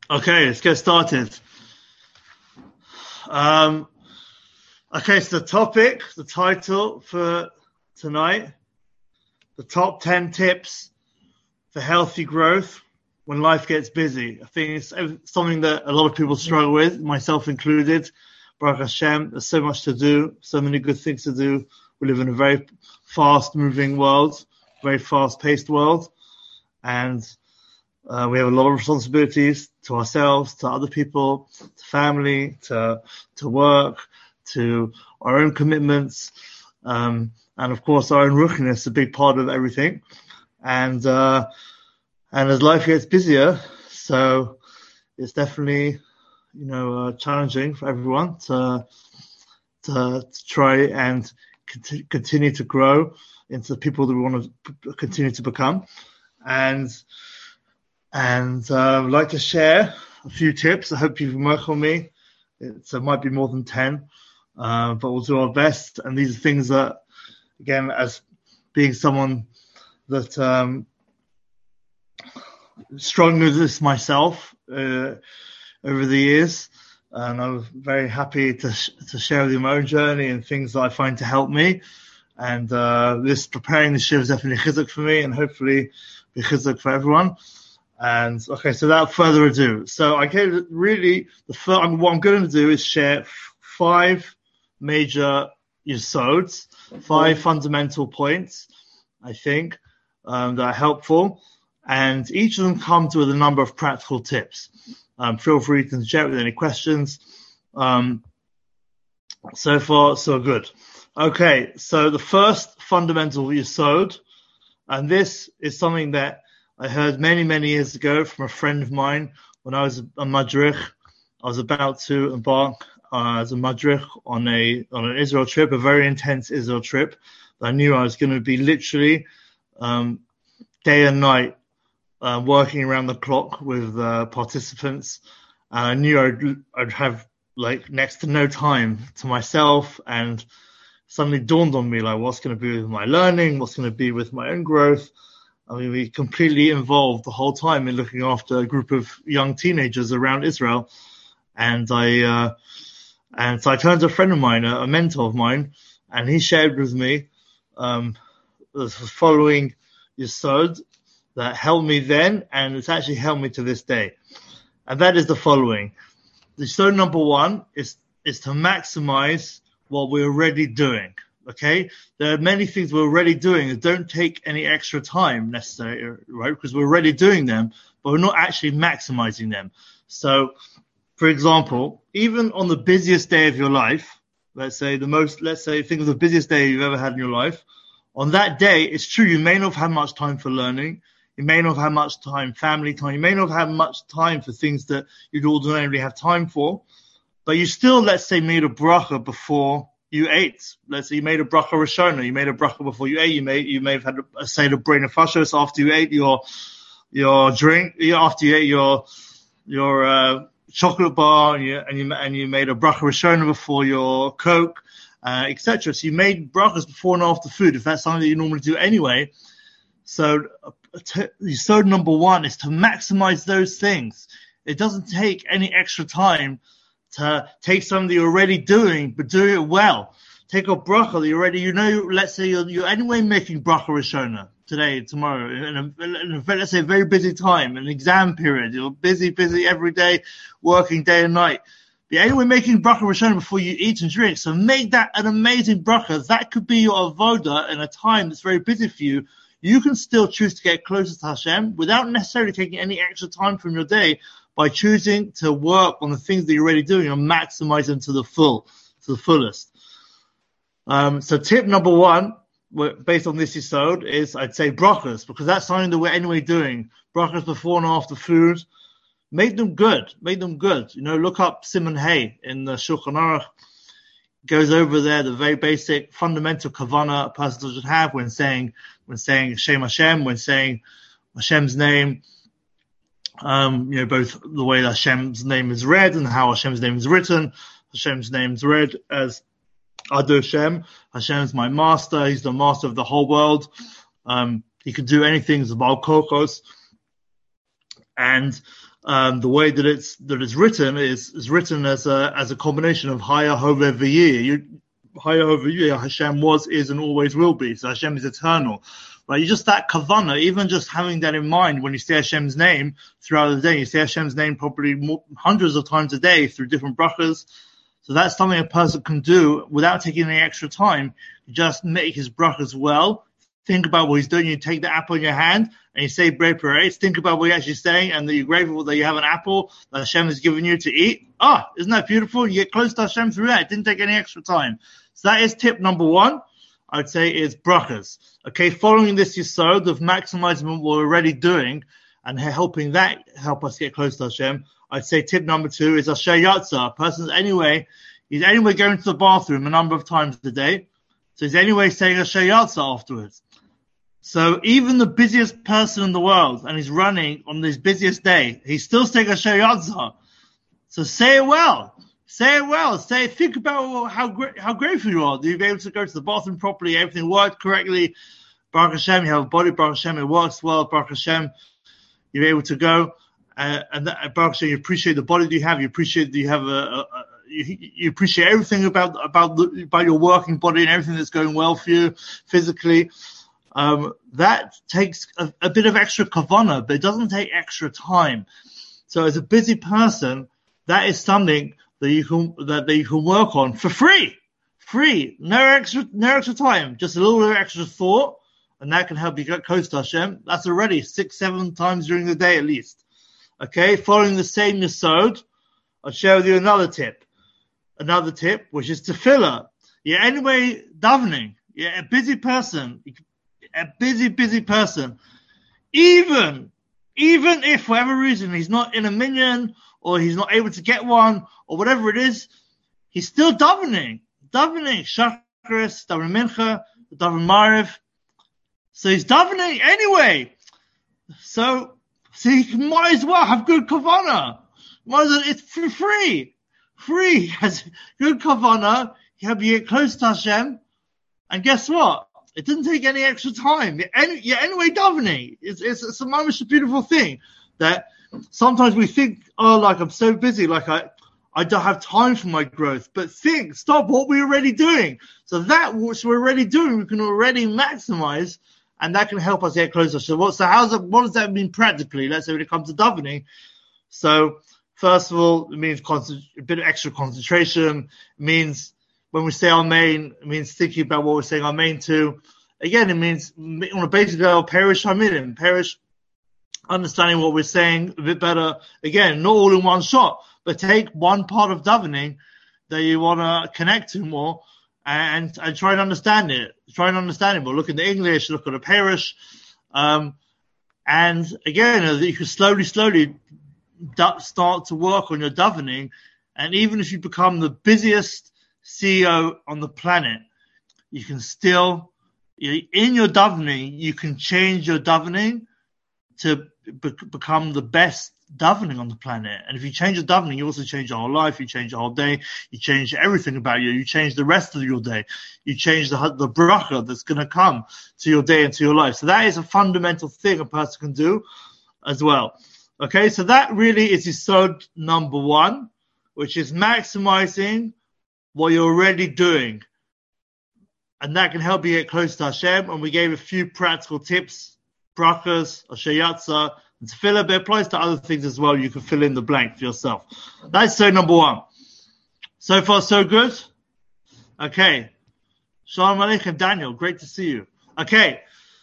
Okay, let's get started. Okay, so the title for tonight, the top 10 tips for healthy growth when life gets busy. I think it's something that a lot of people struggle with, myself included. Baruch Hashem, there's so much to do, so many good things to do. We live in a very fast-moving world, very fast-paced world, and we have a lot of responsibilities to ourselves, to other people, to family, to work, to our own commitments, and of course our own ruchiness, a big part of everything. And as life gets busier, so it's definitely, challenging for everyone to try and continue to grow into the people that we want to continue to become. And I'd like to share a few tips. I hope you can work on me. It might be more than 10, but we'll do our best. And these are things that, again, as being someone that struggled with this myself over the years, and I'm very happy to share with you my own journey and things that I find to help me. And preparing this show is definitely chizuk for me, and hopefully be chizuk for everyone. And okay, so without further ado, so what I'm going to do is share 5 major yisods, 5 fundamental points, I think, that are helpful, and each of them comes with a number of practical tips. Feel free to share with any questions. So far, so good. Okay, so the first fundamental yisod, and this is something that I heard many, many years ago from a friend of mine when I was a madrich. I was about to embark as a madrich on an Israel trip, a very intense Israel trip. I knew I was going to be literally day and night working around the clock with participants. And I knew I'd have like next to no time to myself, and suddenly dawned on me like what's going to be with my learning, what's going to be with my own growth. I mean, we completely involved the whole time in looking after a group of young teenagers around Israel. And so I turned to a friend of mine, a mentor of mine, and he shared with me the following yesod that helped me then, and it's actually helped me to this day. And that is the following. The yesod number 1 is to maximize what we're already doing. Okay, there are many things we're already doing that don't take any extra time necessarily, right? Because we're already doing them, but we're not actually maximizing them. So, for example, even on the busiest day of your life, let's say think of the busiest day you've ever had in your life. On that day, it's true you may not have had much time for learning. You may not have had much time, family time. You may not have had much time for things that you'd ordinarily have time for. But you still, let's say, made a bracha before you ate. Let's say you made a bracha rishona. You made a bracha before you ate. You may have had a seder brain of fashos after you ate your drink. After you ate your chocolate bar, and you made a bracha rishona before your Coke, etc. So you made brachas before and after food, if that's something that you normally do anyway. So yesod number 1 is to maximize those things. It doesn't take any extra time to take something that you're already doing, but do it well. Take a bracha that you already, let's say you're anyway making bracha rishona today, tomorrow, in let's say a very busy time, an exam period. You're busy every day, working day and night. But anyway making bracha rishona before you eat and drink. So make that an amazing bracha. That could be your avoda in a time that's very busy for you. You can still choose to get closer to Hashem without necessarily taking any extra time from your day, by choosing to work on the things that you're already doing and maximize them to the fullest. So tip number 1, based on this yesod, is I'd say brachas, because that's something that we're anyway doing. Brachas before and after food. Make them good. Look up Siman Hay in the Shulchan Aruch. Goes over there the very basic fundamental kavanah a person should have when saying Shem Hashem, when saying Hashem's name. Both the way that Hashem's name is read and how Hashem's name is written. Hashem's name is read as Ado Hashem. Hashem's my master. He's the master of the whole world. He can do anything. He's the Baal Kokos. And the way that it's written is written as a combination of Haya, Hove, V'yeh. Haya, Hove, V'yeh, Hashem was, is, and always will be. So Hashem is eternal. Right? You just that kavanah, even just having that in mind when you say Hashem's name throughout the day. You say Hashem's name probably hundreds of times a day through different brachas. So that's something a person can do without taking any extra time. Just make his brachas well. Think about what he's doing. You take the apple in your hand and you say Brei Pareis. Think about what you're actually saying and that you're grateful that you have an apple that Hashem has given you to eat. Isn't that beautiful? You get close to Hashem through that. It didn't take any extra time. So that is tip number one. I'd say is brachas. Okay, following this yesod of maximizing what we're already doing and help us get close to Hashem, I'd say tip number two is Asher Yatza. A person's he's anyway going to the bathroom a number of times a day. So he's anyway saying Asher Yatza afterwards. So even the busiest person in the world, and he's running on his busiest day, he's still saying Asher Yatza. So say it well. Think about how grateful you are that you'll be able to go to the bathroom properly, everything worked correctly. Baruch Hashem, you have a body, Baruch Hashem, it works well, Baruch Hashem, you're able to go, and that, Baruch Hashem, you appreciate the body that you have, you appreciate that you have you appreciate everything about your working body and everything that's going well for you physically. That takes a bit of extra kavanah, but it doesn't take extra time. So as a busy person, that is something that you can work on for free, no extra time, just a little bit of extra thought, and that can help you get close to Hashem. That's already 6-7 times during the day at least. Okay, following the same yesod, I'll share with you another tip, which is tefillah. Anyway, davening. A busy person, even if for whatever reason he's not in a minyan or he's not able to get one or whatever it is, he's still davening, shacharis, davening mincha, davening mariv. So he's davening anyway. So he might as well have good kavanah. It's for free. He has good kavanah. You get close to Hashem. And guess what? It didn't take any extra time. You're anyway davening. It's a most beautiful thing that sometimes we think, like I'm so busy, like I don't have time for my growth. But stop what we're already doing. So that which we're already doing, we can already maximize, and that can help us get closer. So what does that mean practically? Let's say when it comes to davening. So first of all, it means a bit of extra concentration. It means when we say Amen, it means thinking about what we're saying Amen to. Again, it means on a basic level, perish understanding what we're saying a bit better. Again, not all in one shot, but take one part of davening that you want to connect to more and try and understand it. More. Look at the English, look at the perish. And again, you can slowly start to work on your davening. And even if you become the busiest CEO on the planet, you can still, in your davening, you can change your davening to become the best davening on the planet. And if you change your davening, you also change your whole life, you change your whole day, you change everything about you, you change the rest of your day, you change the bracha that's going to come to your day and to your life. So that is a fundamental thing a person can do as well. Okay, so that really is yesod number one, which is maximizing what you're already doing. And that can help you get close to Hashem. And we gave a few practical tips, brachas, Asher Yatza, and tefillah, but it applies to other things as well. You can fill in the blank for yourself. That's so number one. So far, so good? Okay. Shalom Aleichem, Daniel. Great to see you. Okay.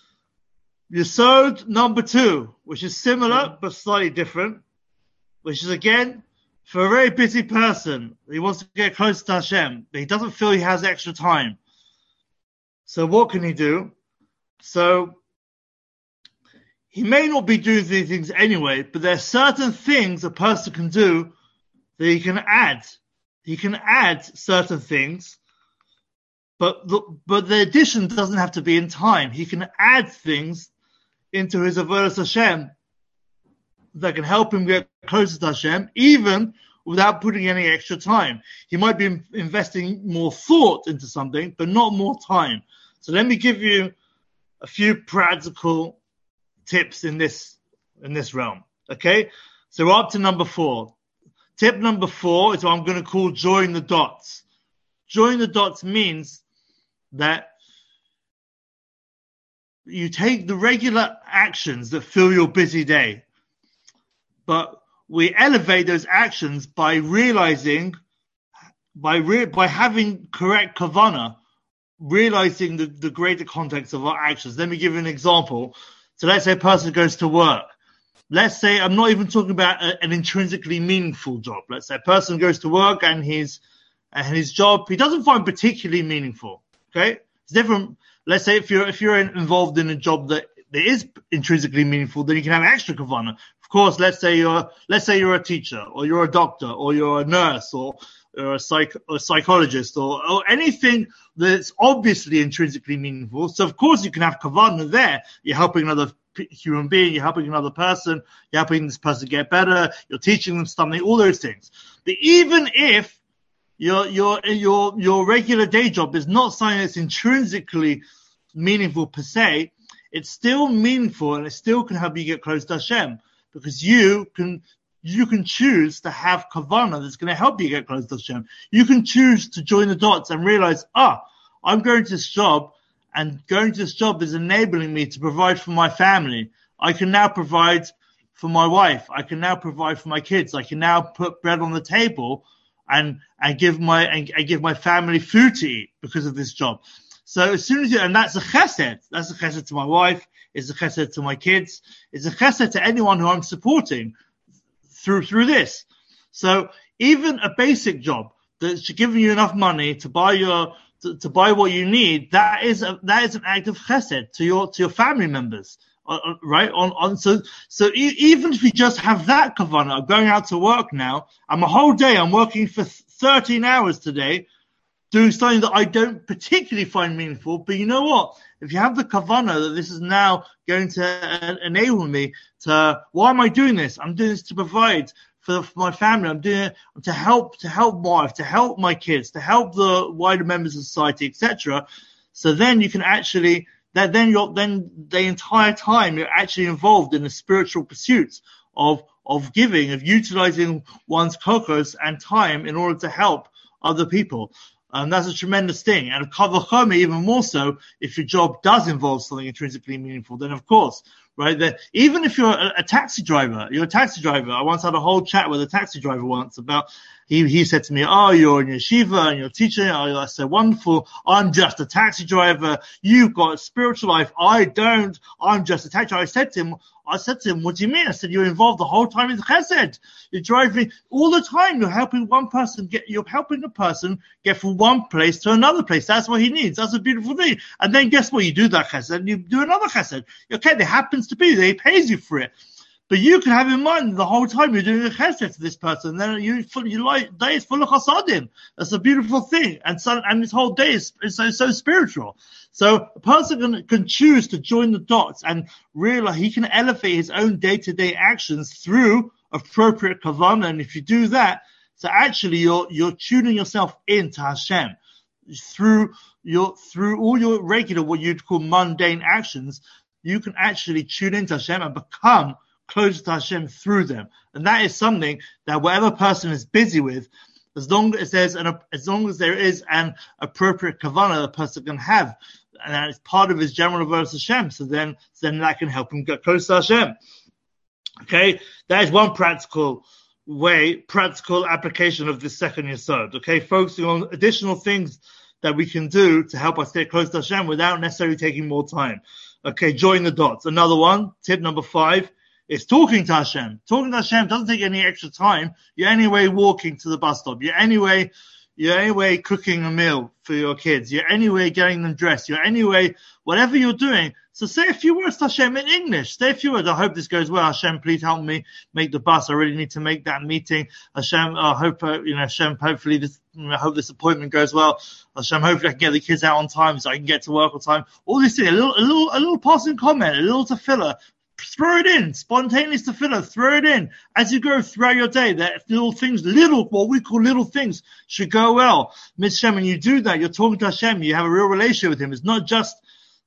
Yesod number two, which is similar but slightly different, which is again, for a very busy person, he wants to get close to Hashem, but he doesn't feel he has extra time. So what can he do? So he may not be doing these things anyway, but there are certain things a person can do that he can add. He can add certain things, but the addition doesn't have to be in time. He can add things into his avodas Hashem that can help him get closer to Hashem, even without putting any extra time. He might be investing more thought into something, but not more time. So let me give you a few practical tips in this realm. Okay? So we're up to number 4. Tip number 4 is what I'm going to call join the dots. Join the dots means that you take the regular actions that fill your busy day, but we elevate those actions by realizing, by having correct kavanah, realizing the greater context of our actions. Let me give you an example. So let's say a person goes to work. Let's say, I'm not even talking about an intrinsically meaningful job. Let's say a person goes to work and his job, he doesn't find particularly meaningful. Okay? It's different. Let's say if you're involved in a job that is intrinsically meaningful, then you can have extra kavanah. Of course, let's say you're a teacher, or you're a doctor, or you're a nurse, or a psychologist, or anything that's obviously intrinsically meaningful. So of course you can have kavanah there. You're helping another human being, you're helping another person, you're helping this person get better, you're teaching them something, all those things. But even if your regular day job is not something that's intrinsically meaningful per se, it's still meaningful and it still can help you get close to Hashem, because you can choose to have kavanah that's going to help you get close to Hashem. You can choose to join the dots and realize, I'm going to this job, and going to this job is enabling me to provide for my family. I can now provide for my wife. I can now provide for my kids. I can now put bread on the table and give my family food to eat because of this job. So as soon as and that's a chesed. That's a chesed to my wife. It's a chesed to my kids. It's a chesed to anyone who I'm supporting through this. So even a basic job that's giving you enough money to buy to buy what you need, that is an act of chesed to your family members, right? So even if you just have that kavanah, I'm going out to work now, and my whole day I'm working for 13 hours today, doing something that I don't particularly find meaningful. But you know what? If you have the kavanah that this is now going to enable me to, why am I doing this? I'm doing this to provide for my family. I'm doing it to help wife, to help my kids, to help the wider members of society, etc. So then you can actually, then the entire time you're actually involved in the spiritual pursuits of giving, of utilizing one's kokos and time in order to help other people. That's a tremendous thing. And kal v'chomer, even more so, if your job does involve something intrinsically meaningful, then of course, right, that even if you're a taxi driver, I once had a whole chat with a taxi driver once about, he said to me, you're in yeshiva and you're teaching. I said, wonderful. I'm just a taxi driver. You've got a spiritual life. I don't. I'm just a taxi driver. I said to him, what do you mean? I said, you're involved the whole time in chesed. You're driving all the time. You're helping a person get from one place to another place. That's what he needs. That's a beautiful thing. And then guess what? You do that chesed and you do another chesed. Okay, there happens to be, he pays you for it. But you can have in mind the whole time you're doing a chesed to this person, then your day is full of chasadim. That's a beautiful thing. And this whole day is so spiritual. So a person can choose to join the dots and realize he can elevate his own day-to-day actions through appropriate kavanah. And if you do that, so actually you're tuning yourself into Hashem through all your regular, what you'd call mundane actions. You can actually tune into Hashem and become closer to Hashem through them. And that is something that whatever person is busy with, as long as there is an appropriate kavanah the person can have, and it's part of his general avodas Hashem, so then that can help him get close to Hashem. Okay, that is one practical application of this second yesod. Okay, focusing on additional things that we can do to help us get close to Hashem without necessarily taking more time. Okay, join the dots. Another one, tip number 5, is talking to Hashem. Talking to Hashem doesn't take any extra time. You're anyway walking to the bus stop. You're anyway cooking a meal for your kids. You're anyway getting them dressed. You're anyway, whatever you're doing. So say a few words to Hashem in English. Say a few words. I hope this goes well. Hashem, please help me make the bus. I really need to make that meeting. Hashem, Hashem, hopefully I hope this appointment goes well. Hashem, hopefully I can get the kids out on time so I can get to work on time. All these things, a little passing comment, a little tefillah. Throw it in, spontaneous tefillah, throw it in. As you go throughout your day, that what we call little things, should go well. Mitzvah, when you do that, you're talking to Hashem, you have a real relationship with Him. It's not just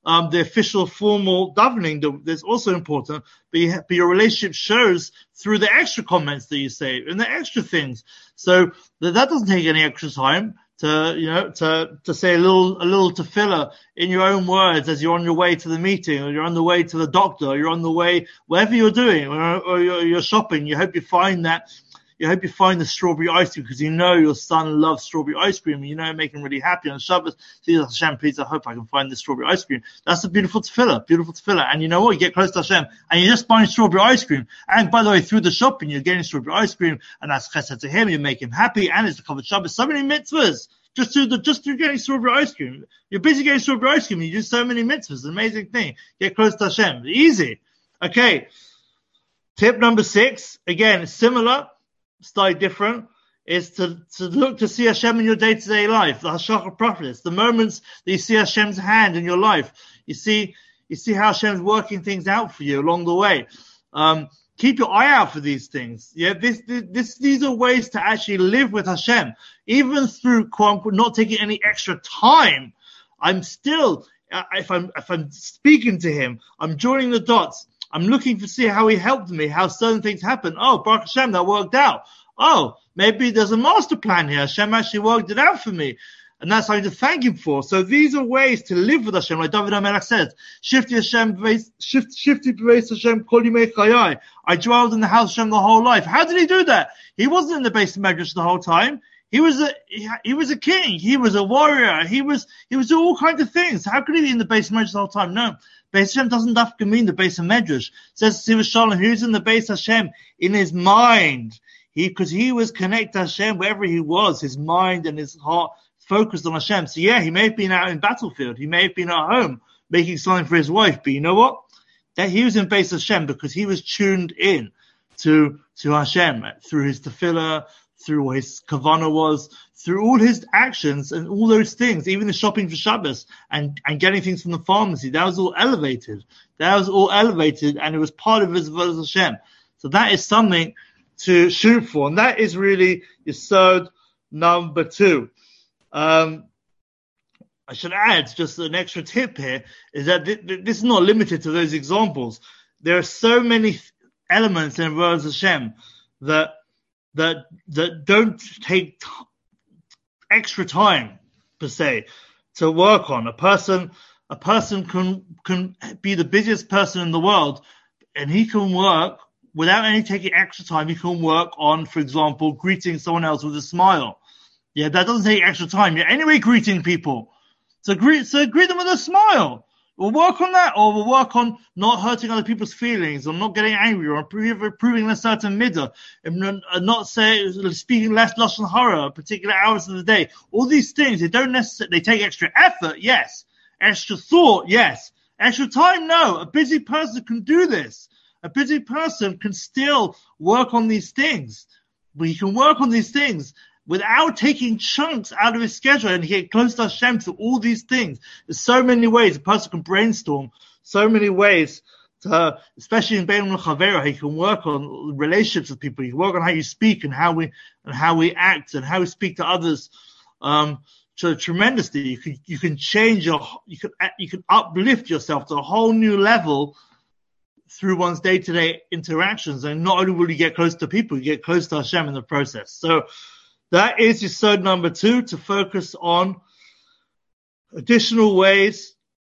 the official formal davening that's also important, but your relationship shows through the extra comments that you say and the extra things. So that doesn't take any extra time to say a little tefillah in your own words as you're on your way to the meeting, or you're on the way to the doctor, or you're on the way wherever you're doing, or you're shopping. You hope you find the strawberry ice cream, because you know your son loves strawberry ice cream, and you know make him really happy on Shabbos. Hashem, please, I hope I can find the strawberry ice cream. That's a beautiful tefillah. And you know what? You get close to Hashem, and you're just buying strawberry ice cream. And by the way, through the shopping, you're getting strawberry ice cream, and that's chesed to him. You make him happy, and it's the covered Shabbos. So many mitzvahs just through getting strawberry ice cream. You're busy getting strawberry ice cream, and you do so many mitzvahs. It's an amazing thing. Get close to Hashem. Easy. Okay. Tip number 6. Again, it's similar. Slightly different, is to look to see Hashem in your day-to-day life, the hashgacha pratis, the moments that you see Hashem's hand in your life. You see how Hashem's working things out for you along the way. Keep your eye out for these things. Yeah, these are ways to actually live with Hashem, even through quote unquote not taking any extra time. I'm still, if I'm speaking to Him, I'm joining the dots. I'm looking to see how He helped me, how certain things happen. Oh, Baruch Hashem, that worked out. Oh, maybe there's a master plan here. Hashem actually worked it out for me. And that's something to thank Him for. So these are ways to live with Hashem. Like David HaMelech says, Shifti b'beis Hashem kol yimei chayai. I dwelled in the house of Hashem the whole life. How did he do that? He wasn't in the base of Medrash the whole time. He was a king. He was a warrior. He was doing all kinds of things. How could he be in the base of Medrash the whole time? No. Beis Hashem doesn't have to mean the base of Medrash. It says Siva Shalom, who's in the base of Hashem? In his mind. Because he was connected to Hashem wherever he was. His mind and his heart focused on Hashem. So yeah, he may have been out in battlefield. He may have been at home making something for his wife. But you know what? That he was in base of Hashem because he was tuned in to Hashem through his tefillah, through what his kavanah was, through all his actions and all those things, even the shopping for Shabbos and getting things from the pharmacy. That was all elevated. And it was part of his avodas Hashem. So that is something to shoot for. And that is really Yesod number 2. I should add just an extra tip here, is that this is not limited to those examples. There are so many elements in avodas Hashem that don't take extra time per se to work on. A person can be the busiest person in the world, and he can work without any taking extra time. He can work on, for example, greeting someone else with a smile. Yeah, that doesn't take extra time. You're anyway greeting people, so greet them with a smile. We'll work on that, or we'll work on not hurting other people's feelings, or not getting angry, or improving a certain midah, and not speaking less lashon hara at particular hours of the day. All these things, they take extra effort, yes. Extra thought, yes. Extra time, no. A busy person can do this. A busy person can still work on these things. But he can work on these things without taking chunks out of his schedule and get close to Hashem through all these things. There's so many ways a person can brainstorm, so many ways to, especially in Bein L'Chavera, he can work on relationships with people. He can work on how you speak and how we act and how we speak to others. Tremendously, you can change you can uplift yourself to a whole new level through one's day-to-day interactions. And not only will you get close to people, you get close to Hashem in the process. So that is Yesod number 2, to focus on additional ways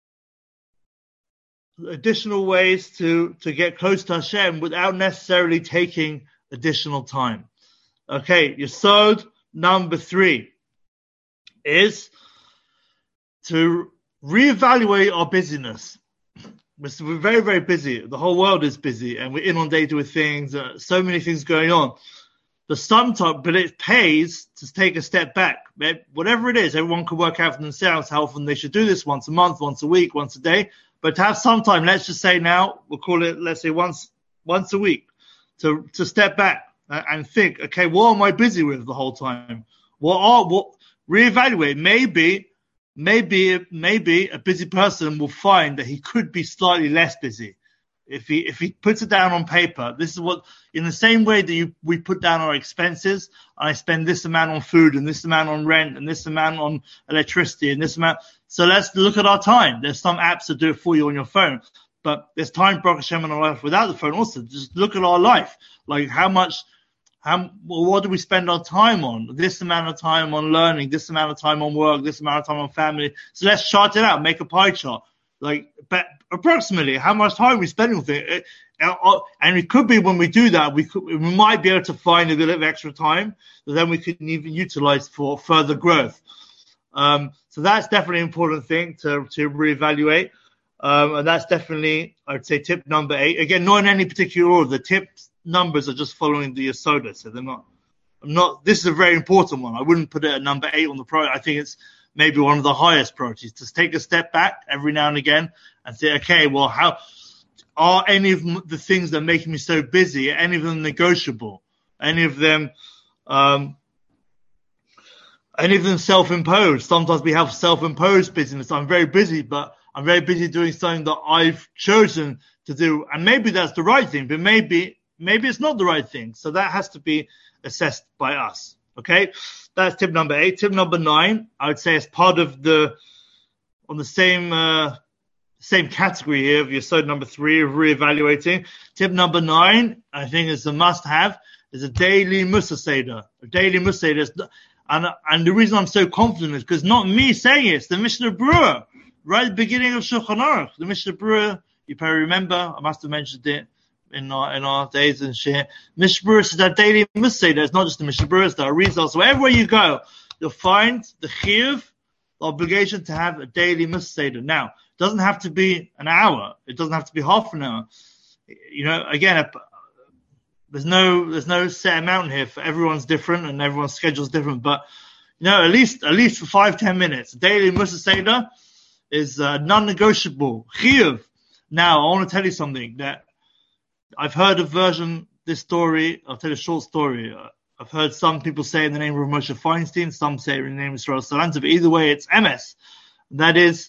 to get close to Hashem without necessarily taking additional time. Okay, Yesod number 3 is to reevaluate our busyness. We're very, very busy. The whole world is busy, and we're inundated with things. So many things going on. But it pays to take a step back. Whatever it is, everyone can work out for themselves how often they should do this, once a month, once a week, once a day. But to have some time, let's just say now, we'll call it, let's say once a week, to step back and think, okay, what am I busy with the whole time? Reevaluate. Maybe a busy person will find that he could be slightly less busy. if he puts it down on paper, this is what, in the same way that we put down our expenses, I spend this amount on food and this amount on rent and this amount on electricity and this amount. So let's look at our time. There's some apps that do it for you on your phone, but there's time, Baruch Hashem, in our life without the phone also. Just look at our life. Like what do we spend our time on? This amount of time on learning, this amount of time on work, this amount of time on family. So let's chart it out, make a pie chart. Like, but approximately how much time we spend with it. And it could be when we do that, we might be able to find a little bit of extra time that then we could even utilize for further growth. So that's definitely an important thing to reevaluate. And that's definitely, I'd say, tip number 8. Again, not in any particular order. The tips numbers are just following the Yasoda. So they're not, this is a very important one. I wouldn't put it at number 8 on the priority. I think it's maybe one of the highest priorities. Just take a step back every now and again and say, okay, well, how are any of the things that are making me so busy, any of them negotiable? Any of them self-imposed? Sometimes we have self-imposed busyness. I'm very busy, but I'm very busy doing something that I've chosen to do. And maybe that's the right thing, but maybe it's not the right thing. So that has to be assessed by us. Okay, that's tip number 8. Tip number 9, I would say, as part of on the same category here of Yesod number 3 of reevaluating. Tip number 9, I think, is a must-have, is a daily Mussar Seder. A daily Mussar Seder, and the reason I'm so confident is because not me saying it, it's the Mishnah Berurah, right at the beginning of Shulchan Aruch. The Mishnah Berurah, you probably remember, I must have mentioned it in our days and share. Mishnah Berurah is that daily Mussar Seder. It's not just the Mishnah Berurah, it's the Arizal. So wherever you go, you'll find the chiyuv, the obligation to have a daily Mussar Seder. Now, it doesn't have to be an hour. It doesn't have to be half an hour. You know, again, there's no set amount here. For everyone's different and everyone's schedule's different. But you know, at least for 5-10 minutes, a daily Mussar Seder is non-negotiable. Chiyuv. Now, I want to tell you something that I've heard this story. I'll tell you a short story. I've heard some people say in the name of Moshe Feinstein, some say in the name of Israel Salanter, but either way, it's MS. That is,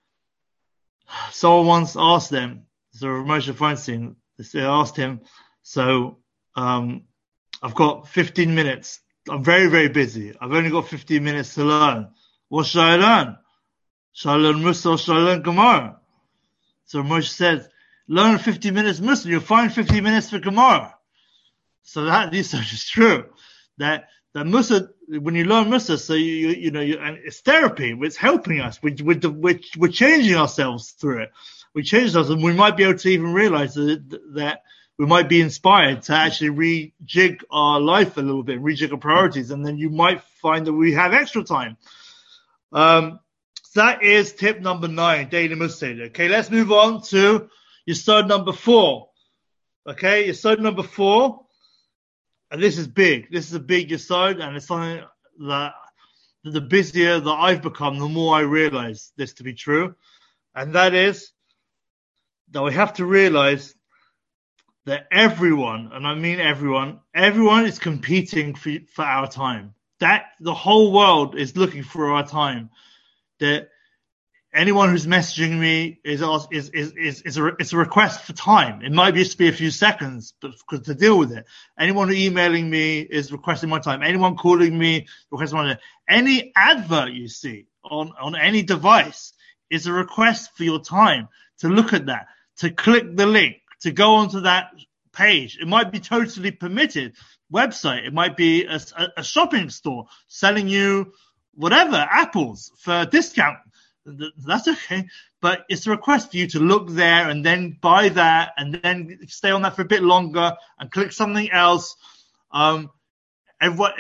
someone once asked them, so Moshe Feinstein, they asked him, so I've got 15 minutes. I'm very, very busy. I've only got 15 minutes to learn. What should I learn? Should I learn Mussar or should I learn Gemara? So Moshe said, learn 50 minutes Mussar, you'll find 50 minutes for Gemara. So that research is true. That Mussar, when you learn Mussar, so you know, and it's therapy. It's helping us. We're changing ourselves through it. We change ourselves, and we might be able to even realize that we might be inspired to actually rejig our life a little bit, rejig our priorities, and then you might find that we have extra time. So that is tip number 9, daily Mussar Seder. Okay, let's move on to Yesod number 4. Okay, Yesod number 4. And this is big. This is a big Yesod, and it's something that the busier that I've become, the more I realize this to be true. And that is that we have to realize that everyone, and I mean everyone is competing for our time. That the whole world is looking for our time. That anyone who's messaging me is a request for time. It might just be a few seconds, but to deal with it. Anyone who emailing me is requesting my time. Anyone calling me requesting my time. Any advert you see on any device is a request for your time. To look at that, to click the link, to go onto that page. It might be totally permitted website. It might be a shopping store selling you whatever, apples for a discount. That's okay, but it's a request for you to look there and then buy that and then stay on that for a bit longer and click something else. We're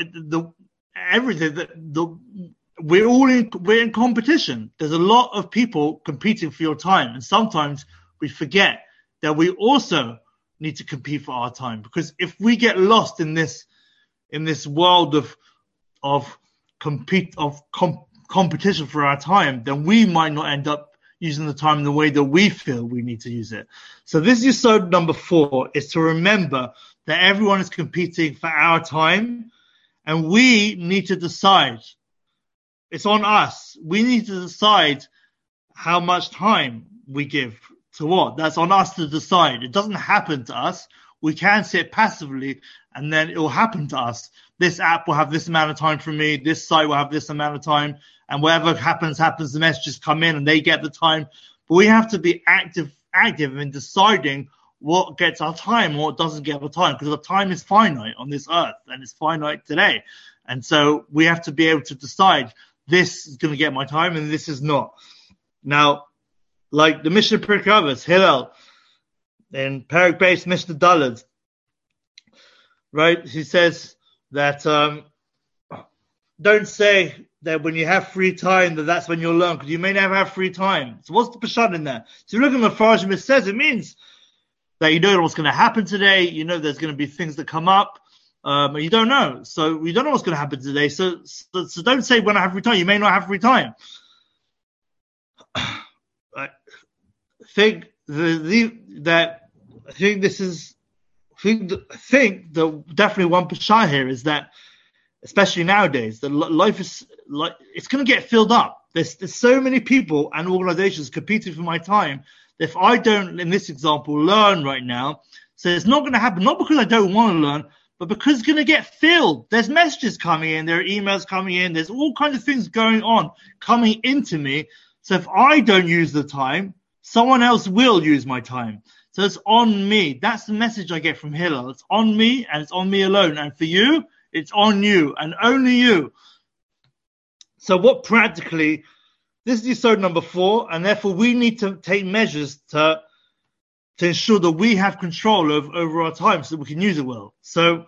in competition. There's a lot of people competing for your time, and sometimes we forget that we also need to compete for our time, because if we get lost in this world of competition for our time, then we might not end up using the time in the way that we feel we need to use it. So this is Yesod number 4, is to remember that everyone is competing for our time, and we need to decide. It's on us. We need to decide how much time we give to what? That's on us to decide. It doesn't happen to us. We can sit passively, and then it will happen to us. This app will have this amount of time for me. This site will have this amount of time. And whatever happens. The messages come in and they get the time. But we have to be active in deciding what gets our time and what doesn't get our time, because the time is finite on this earth, and it's finite today. And so we have to be able to decide, this is going to get my time and this is not. Now, like the Mishnah Pirkei Avos, Hillel, in Perek Beis Mishnah Daled, right? He says that don't say that when you have free time that's when you'll learn, because you may never have free time. So what's the pshat in there? So you look at the Mefarshim, it says it means that you don't know what's going to happen today. You know there's going to be things that come up, and you don't know. So we don't know what's going to happen today. So don't say when I have free time. You may not have free time. I think definitely one pshat here is that, especially nowadays, the life is like, it's going to get filled up. There's so many people and organizations competing for my time that if I don't, in this example, learn right now, so it's not going to happen, not because I don't want to learn, but because it's going to get filled. There's messages coming in, there are emails coming in, there's all kinds of things going on, coming into me. So if I don't use the time, someone else will use my time. So it's on me. That's the message I get from Hillel. It's on me, and it's on me alone. And for you, it's on you and only you. So what practically, this is episode number 4, and therefore we need to take measures to ensure that we have control over our time so that we can use it well. So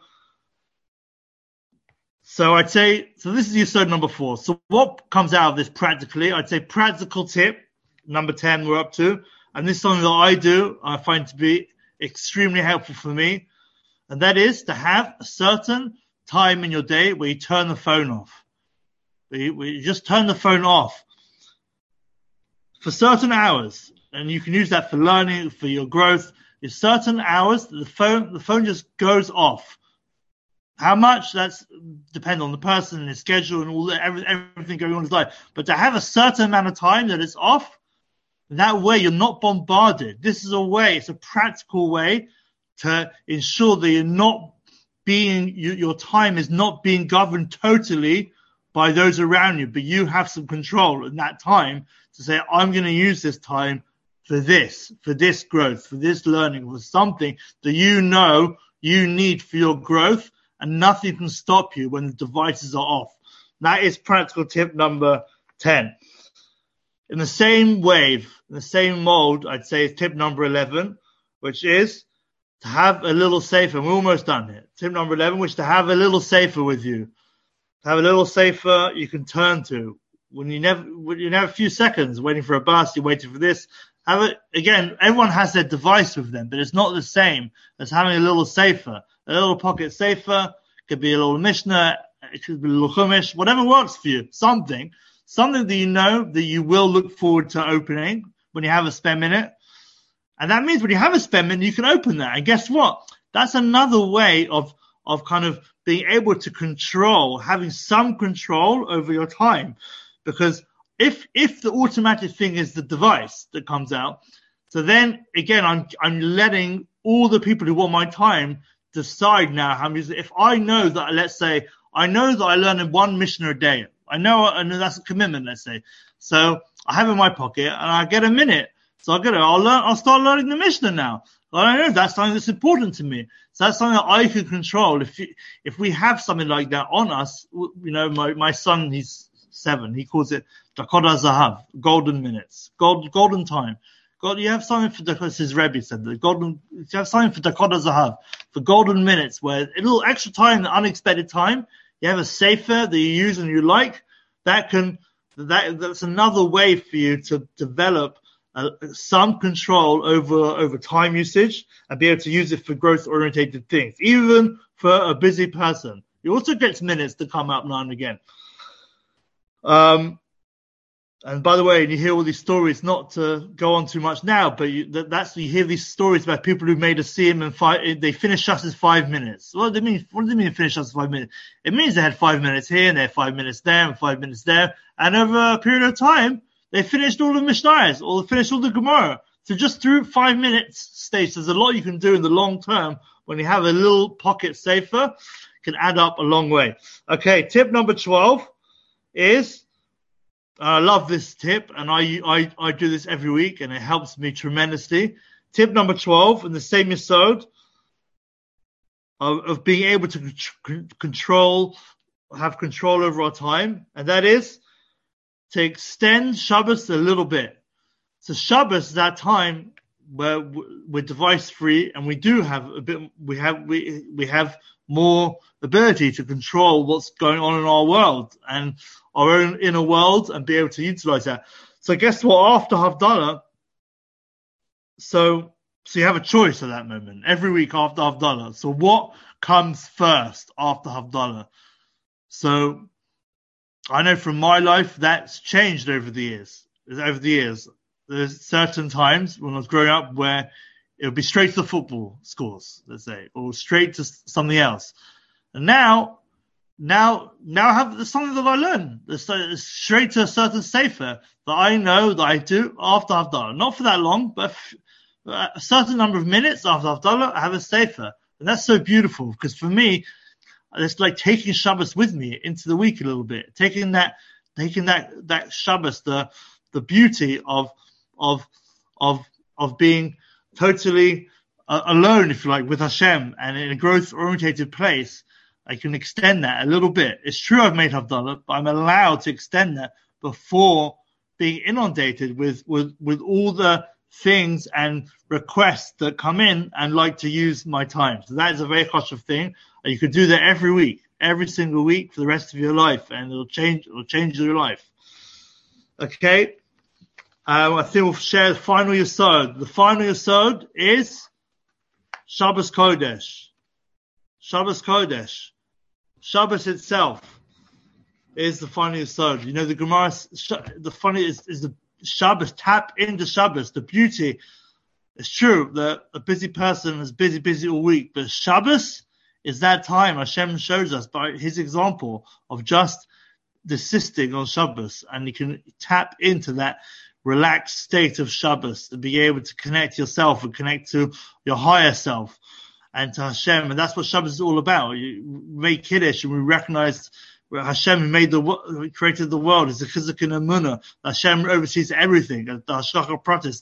I'd say, so this is episode number 4. So what comes out of this practically? I'd say practical tip, number 10 we're up to. And this is something that I do, I find to be extremely helpful for me. And that is to have a certain time in your day where you turn the phone off. Where you just turn the phone off for certain hours. And you can use that for learning, for your growth. There's certain hours that the phone just goes off. How much? That's depends on the person and his schedule and all everything going on in his life. But to have a certain amount of time that it's off, that way you're not bombarded. This is a way, it's a practical way to ensure that you're not your time is not being governed totally by those around you, but you have some control in that time to say, I'm going to use this time for this growth, for this learning, for something that you know you need for your growth, and nothing can stop you when the devices are off. That is practical tip number 10. In the same wave, in the same mold, I'd say tip number 11, which is to have a little safer. We're almost done here. Tip number 11, which is to have a little safer with you. To have a little safer you can turn to. When you have a few seconds waiting for a bus, you're waiting for this. Have it again. Everyone has their device with them, but it's not the same as having a little safer, a little pocket safer. It could be a little Mishnah, it could be a little Chumash, whatever works for you. Something that you know that you will look forward to opening when you have a spare minute. And that means when you have a spare minute, you can open that. And guess what? That's another way of kind of being able to control, having some control over your time. Because if the automatic thing is the device that comes out, so then again, I'm letting all the people who want my time decide now how I'm using it. If I know that, let's say, I know that I learn in one Mishnah a day. I know that's a commitment, let's say. So I have it in my pocket and I get a minute. So I'll start learning the Mishnah now. I know that's something that's important to me. So that's something that I can control. If we have something like that on us, my son, he's 7. He calls it Dakoda Zahav, golden minutes, golden time. God, you have something for Dakoda, his Rebbe said, you have something for Dakoda Zahav, for golden minutes, where a little extra time, the unexpected time, you have a sefer that you use and you like, that's another way for you to develop some control over time usage and be able to use it for growth-orientated things, even for a busy person. You also get minutes to come up now and again. And by the way, you hear all these stories, not to go on too much now, but you hear these stories about people who made a siyum and they finished just as 5 minutes. What do they mean finish just as 5 minutes? It means they had 5 minutes here and they had 5 minutes there and 5 minutes there. And over a period of time, they finished all the Mishnayos, or finished all the Gemara. So just through 5 minutes stage, there's a lot you can do in the long term when you have a little pocket safer, can add up a long way. Okay, tip number 12 is, I love this tip, and I do this every week, and it helps me tremendously. Tip number 12 in the same episode of being able to have control over our time, and that is to extend Shabbos a little bit. So Shabbos is that time where we're device free, and we do have a bit. We have more ability to control what's going on in our world and our own inner world, and be able to utilize that. So guess what? After Havdalah, so you have a choice at that moment every week after Havdalah. So what comes first after Havdalah? So I know from my life that's changed over the years. There's certain times when I was growing up where it would be straight to the football scores, let's say, or straight to something else. And now I have something that I learn. It's straight to a certain sefer that I know that I do after Havdalah. Not for that long, but a certain number of minutes after Havdalah, I have a sefer. And that's so beautiful, because for me, it's like taking Shabbos with me into the week a little bit, taking that Shabbos, the beauty of being totally alone, if you like, with Hashem, and in a growth-orientated place. I can extend that a little bit. It's true I've made Havdalah, but I'm allowed to extend that before being inundated with all the things and requests that come in and like to use my time. So that is a very chashuv thing. And you could do that every week, every single week for the rest of your life, and it'll change your life. Okay. I think we'll share the final yesod. The final yesod is Shabbos Kodesh. Shabbos Kodesh. Shabbos itself is the final yesod. You know, the Gemara, the funny is the Shabbos, tap into Shabbos, the beauty. It's true that a busy person is busy all week, but Shabbos is that time Hashem shows us by his example of just desisting on Shabbos, and you can tap into that relaxed state of Shabbos to be able to connect yourself and connect to your higher self and to Hashem. And that's what Shabbos is all about. You make Kiddush, and we recognize Hashem who created the world. It's a chizuk and emunah. Hashem oversees everything. The hashgacha pratis,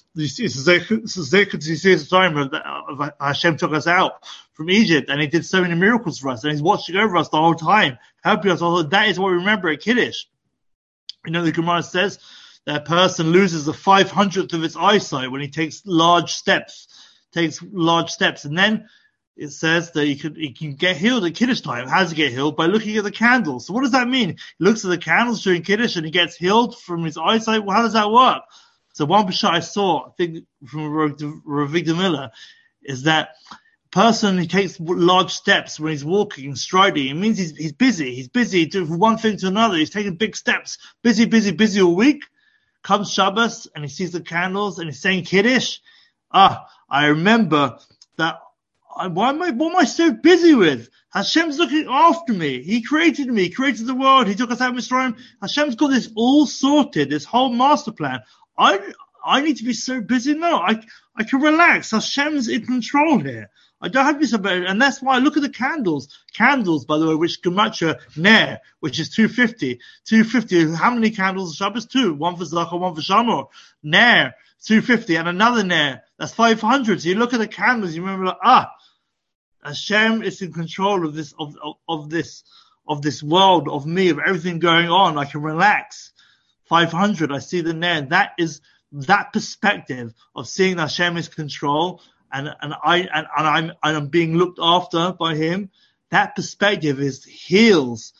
the time Hashem took us out from Egypt, and he did so many miracles for us, and he's watching over us the whole time, helping us. Although that is what we remember at Kiddush. You know, the Gemara says that a person loses the 500th of its eyesight when he takes large steps, and then it says that he can get healed at Kiddush time. How does he get healed? By looking at the candles. So what does that mean? He looks at the candles during Kiddush and he gets healed from his eyesight. Well, how does that work? So one pshat I saw, I think from Rav Victor Miller, is that a person who takes large steps when he's walking and striding, it means he's busy. He's busy doing from one thing to another. He's taking big steps, busy all week. Comes Shabbos and he sees the candles and he's saying Kiddush. I remember that. What am I so busy with? Hashem's looking after me. He created me. He created the world. He took us out of Mitzrayim. Hashem's got this all sorted, this whole master plan. I need to be so busy. No, I can relax. Hashem's in control here. I don't have to be so busy. And that's why I look at the candles. Candles, by the way, which Gematria Ner, which is 250. 250. How many candles? Shabbos? 2. One for Zachar, one for Shamor. Ner, 250. And another Ner. That's 500. So you look at the candles, you remember, Hashem is in control of this, of this world, of me, of everything going on. I can relax. 500. I see the Ner. That is that perspective of seeing that Hashem is in control, and I'm being looked after by Him. That perspective heals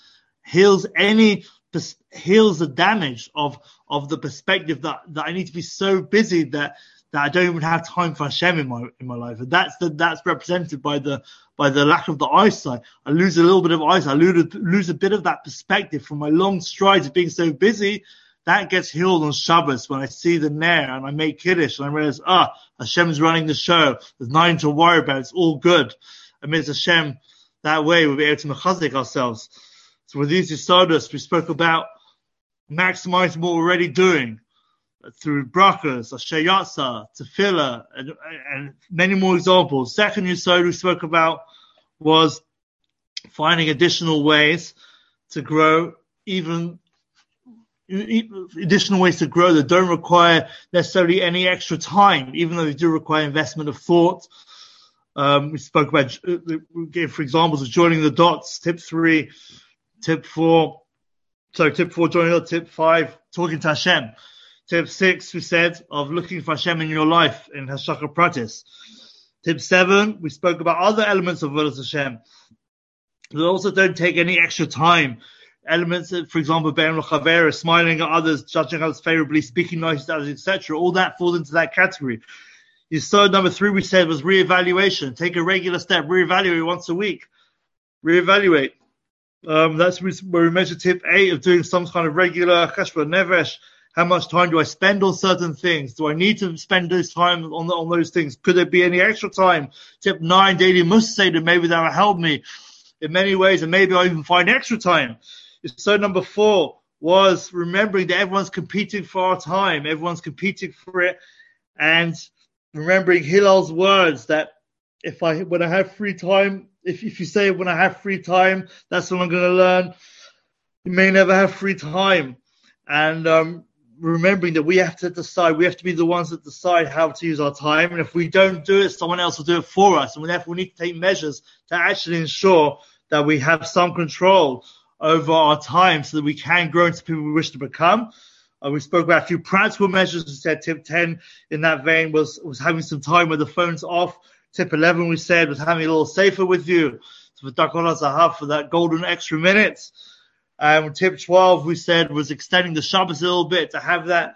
the damage of the perspective that I need to be so busy that I don't even have time for Hashem in my life. And that's represented by the lack of the eyesight. I lose a little bit of eyesight. I lose a bit of that perspective from my long strides of being so busy. That gets healed on Shabbos when I see the Ner and I make Kiddush and I realize, Hashem's running the show. There's nothing to worry about. It's all good. Amidst Hashem, that way we'll be able to mechazik ourselves. So with these Yesodus, we spoke about maximizing what we're already doing. through brachas, asher yatsa, tefillah, and many more examples. Second yesod we spoke about was finding additional ways to grow, even additional ways to grow that don't require necessarily any extra time, even though they do require investment of thought. We spoke about, we gave for examples of joining the dots, tip 3, tip 4, joining the tip 5, talking to Hashem. Tip 6, we said, of looking for Hashem in your life, in Hashgacha Pratis. Tip 7, we spoke about other elements of Avodas Hashem. They also don't take any extra time. Elements, for example, be'em l'chavera, smiling at others, judging others favorably, speaking nice to others, etc. All that falls into that category. Yesod number 3 we said was reevaluation. Take a regular step, reevaluate once a week. Reevaluate. That's where we measure tip 8 of doing some kind of regular cheshbon nefesh. How much time do I spend on certain things? Do I need to spend this time on those things? Could there be any extra time? Tip 9, daily musaseda, maybe that will help me in many ways, and maybe I'll even find extra time. So number 4 was remembering that everyone's competing for our time. Everyone's competing for it. And remembering Hillel's words that when I have free time, if you say when I have free time, that's when I'm going to learn. You may never have free time. And remembering that we have to decide, we have to be the ones that decide how to use our time. And if we don't do it, someone else will do it for us. And therefore we need to take measures to actually ensure that we have some control over our time so that we can grow into people we wish to become. We spoke about a few practical measures. We said tip 10 in that vein was having some time where the phone's off. Tip 11 we said was having a little safer with you. So for Dakol HaZahav, for that golden extra minutes. Tip 12 we said was extending the Shabbos a little bit, to have that,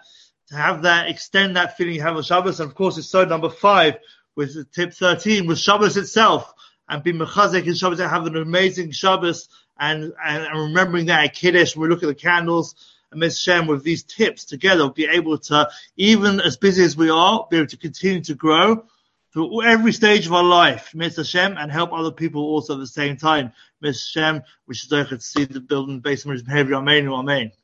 extend that feeling you have of Shabbos. And of course, it's so number 5 with tip 13 was Shabbos itself, and be mechazek in Shabbos, and have an amazing Shabbos, and remembering that at Kiddush, when we look at the candles, and Miss Shem, with these tips together, be able to, even as busy as we are, be able to continue to grow through every stage of our life, Miss Hashem, and help other people also at the same time. Miss Hashem, we should see the building based on his behavior. Amen. Amen.